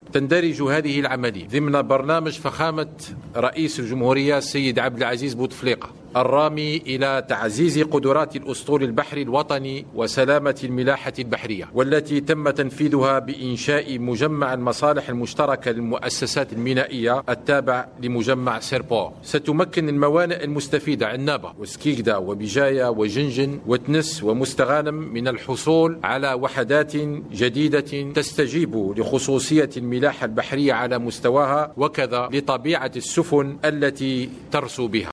تندرج هذه العملية ضمن برنامج فخامة رئيس الجمهورية السيد عبد العزيز بوتفليقة الرامي إلى تعزيز قدرات الأسطول البحري الوطني وسلامة الملاحة البحرية، والتي تم تنفيذها بإنشاء مجمع المصالح المشتركة للمؤسسات المينائية التابع لمجمع سيربور. ستمكن الموانئ المستفيدة عنابة وسكيكدا وبجاية وجنجن وتنس ومستغانم من الحصول على وحدات جديدة تستجيب لخصوصية الملاحة البحرية على مستواها، وكذا لطبيعة السفن التي ترسو بها.